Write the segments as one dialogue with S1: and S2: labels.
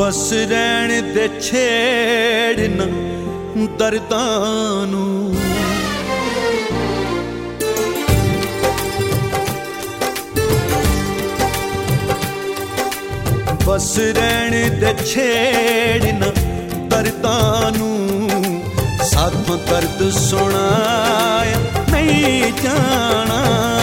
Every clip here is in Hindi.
S1: बस रहन दे छेड़ना दर्दां नूं। बस रहन दे छेड़ना दर्दां नूं। साथों दर्द सुनाया नहीं जाना।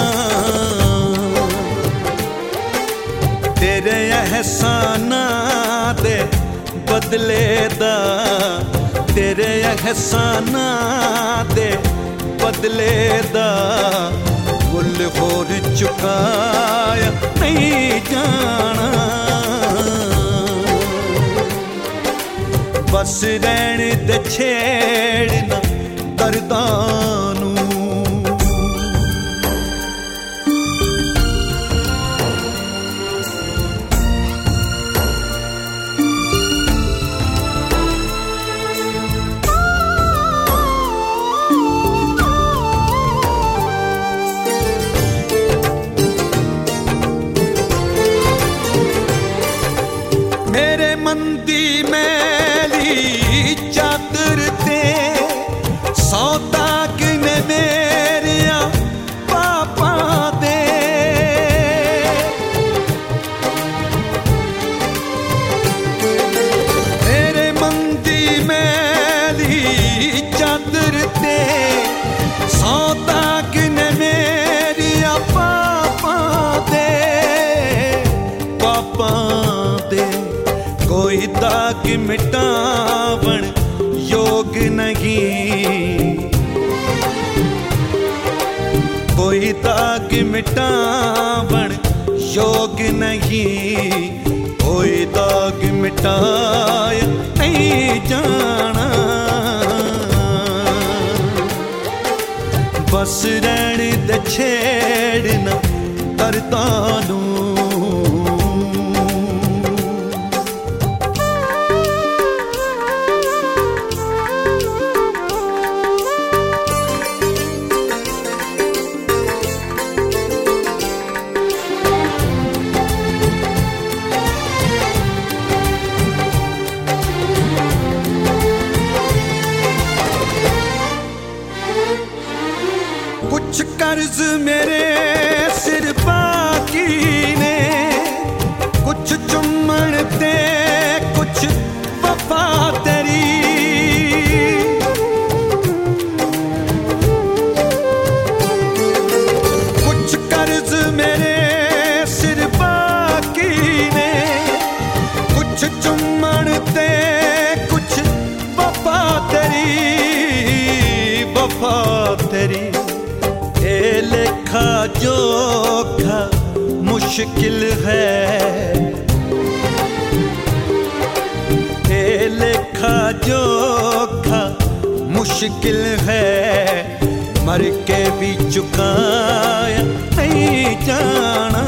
S1: तेरे एहसानां दे बदले दा, तेरे एहसानां दे बदले दा मुल होर चुकाया नहीं जाना। बस रहन दे छेड़ना दर्दां नूं। मेरे मन दी मैली चादर ते सौ दाग ने मेरिया पापा दे। मेरे मन दी मैली चादर ते सौ दाग ने मेरिया पापा दे। पापा दे कोई दाग मिटावण योग नहीं। कोई दाग मिटावण योग नहीं। कोई दाग मिटाया नहीं जाना। बस रहन दे छेड़ना दर्दां नूं। कुछ कर्ज मेरे सिर बाकी ने, कुछ चुम्मन ते कुछ वफा तेरी। कुछ कर्ज मेरे सिर बाकी ने, कुछ चुम्मन ते कुछ वफा तेरी। वफा तेरी ए लेखा जोखा मुश्किल है। ए लेखा जोखा मुश्किल है। मर के भी चुकाया नहीं जाना।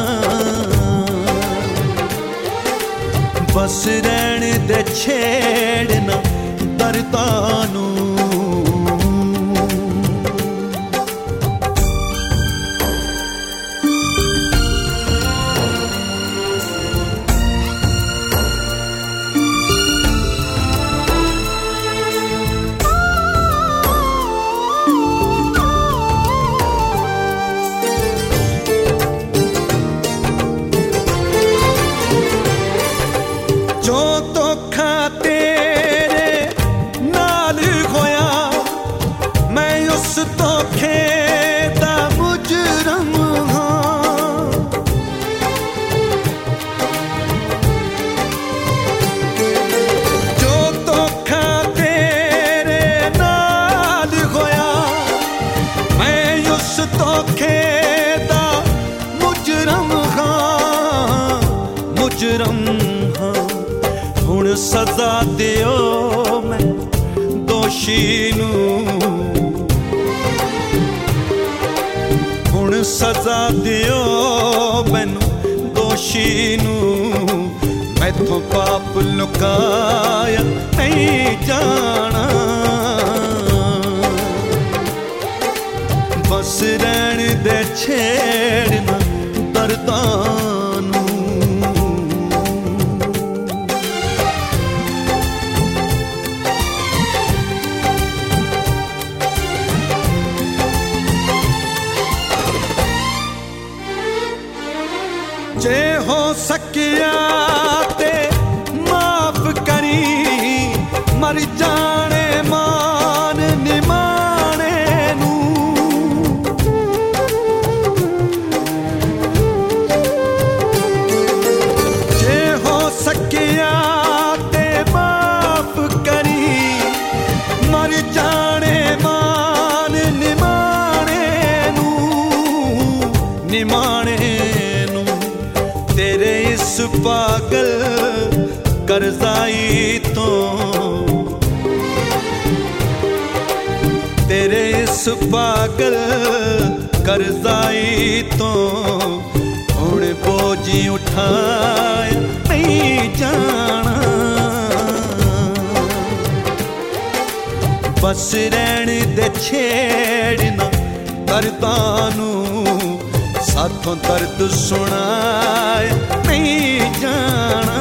S1: बस रहन दे छेड़ना दर्दां नूं। जो धोखा तेरे नाल होया, मैं उस धोखे दा मुजरम हां। जो धोखा तेरे नाल होया, मैं उस धोखे दा मुजरम हां। मुजरम हां। हुण सजा दियो मैं दोषी नूं। हुण सजा दियो मैनू दोषी नूं। मैथों पाप लुकाया नहीं जाना। बस रहन दे छेड़ना दर्दां नूं। सकिया ते माफ करी, मर जाने मान निमाने नू। जे हो सकिया ते माफ करी, मर जाने मान निमाने नू, निमाने नू। तेरे इस पागल करजाई तो, तेरे इस पागल करजाई तो हुण बोझी उठाया नहीं जाना। बस रहन दे छेड़ना दर्दां नू, साथों दर्द सुनाया नहीं जाना।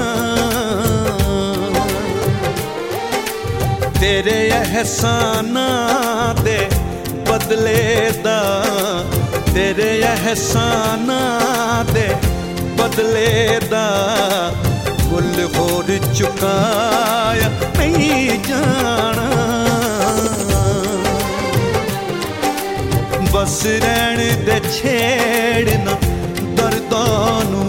S1: तेरे एहसानां दे बदले दा, तेरे एहसानां दे बदले दा मुल होर चुकाया नहीं जाना। बस रहन दे छेड़ना दर्दां नू,